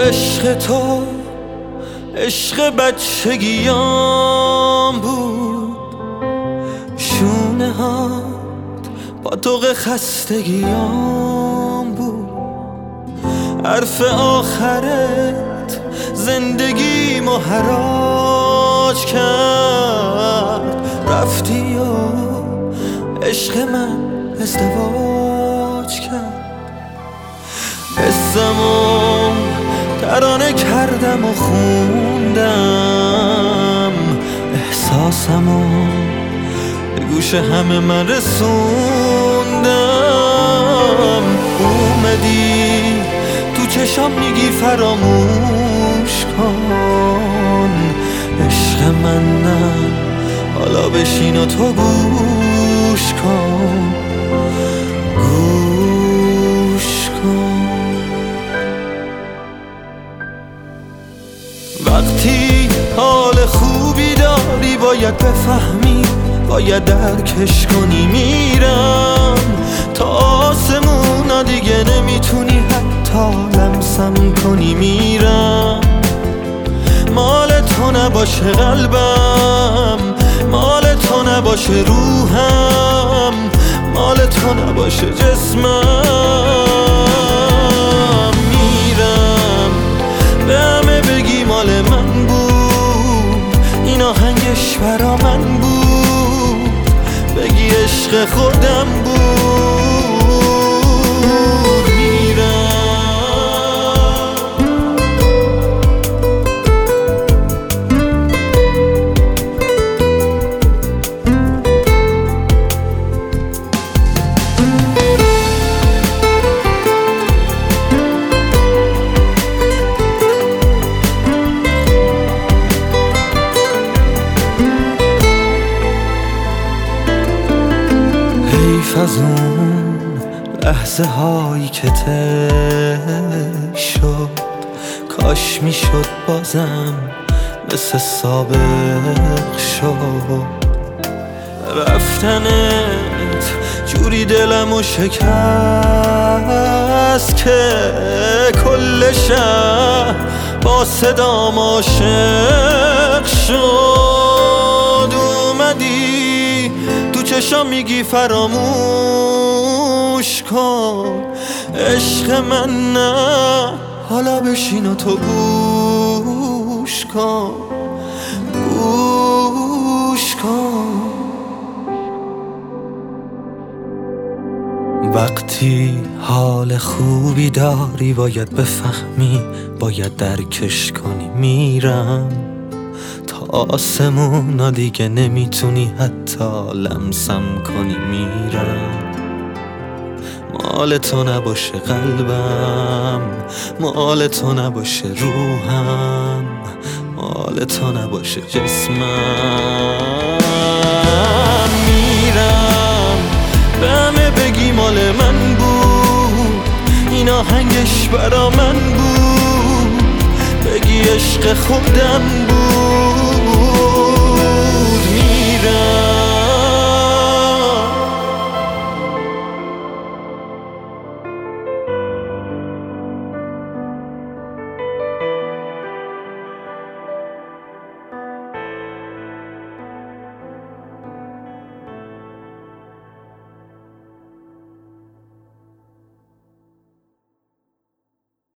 عشق تو عشق بچگیام بود، شونه هات پاتوق خستگیام بود، حرف آخرت زندگیمو حراج کرد، رفتی و عشق من ازدواج کرد. حسمو ترانه کردم و خوندم، احساسمو به گوش همه من رسوندم. اومدی تو چشام میگی فراموش کن، عشق من نه حالا بشین و تو گوش کن، گوش کن. وقتی حال خوبی داری باید بفهمی، باید درکش کنی. میرم تا آسمونا دیگه نمیتونی حتی لمسم کنی. میرم مال تو نباشه قلبم، مال تو نباشه روحم، مال تو نباشه جسمم. میرم به همه بگی مال من بود، این آهنگش برا من بود، بگی عشق خودم بود. از اون لحظه هایی که ته شد، کاش میشد بازم مثل سابق شد. رفتنت جوری دلمو شکست که کل شهر با صدام عاشق شد. اومدی تو چشام میگی فراموش کن، عشق من نه حالا بشین و تو گوش کن، گوش کن. وقتی حال خوبی داری باید بفهمی، باید درکش کنی. میرم تا آسمونا دیگه نمیتونی حتی لمسم کنی. میرم مال تو نباشه قلبم، مال تو نباشه روحم، مال تو نباشه جسمم. میرم به همه بگی مال من بود، این آهنگش برا من بود، بگی عشق خودم بود.